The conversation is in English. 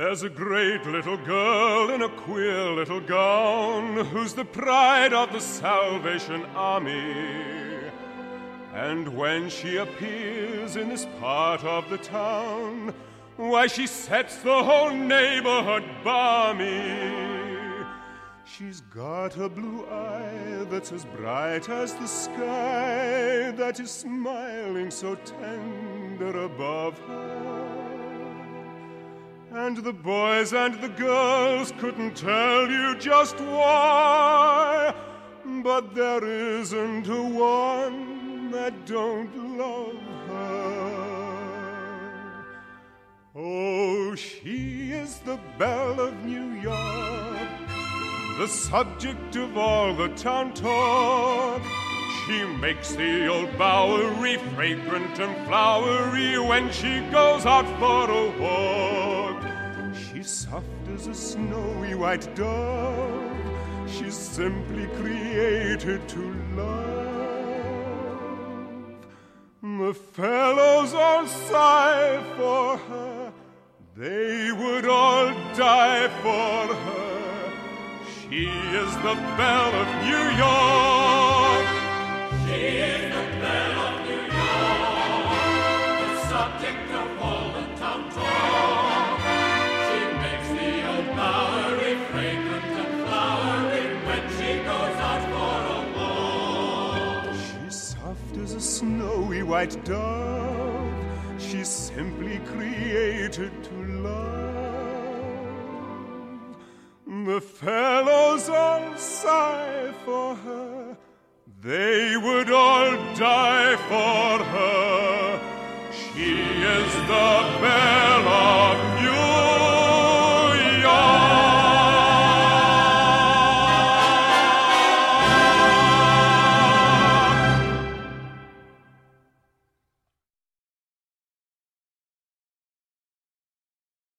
There's a great little girl in a queer little gown who's the pride of the Salvation Army. And when she appears in this part of the town, why, she sets the whole neighborhood balmy. She's got a blue eye that's as bright as the sky, that is smiling so tender above her. And the boys and the girls couldn't tell you just why, but there isn't a one that don't love her. Oh, she is the belle of New York, the subject of all the town talk. She makes the old Bowery fragrant and flowery when she goes out for a walk. She's soft as a snowy white dove. She's simply created to love. The fellows all sigh for her. They would all die for her. She is the belle of New York. She is the belle of New York, the subject of all the town talk. She makes the old Bowery fragrant and flowery when she goes out for a walk. She's soft as a snowy white dove. She's simply created to love. The fellows all sigh for her. They would all die for her. She is the belle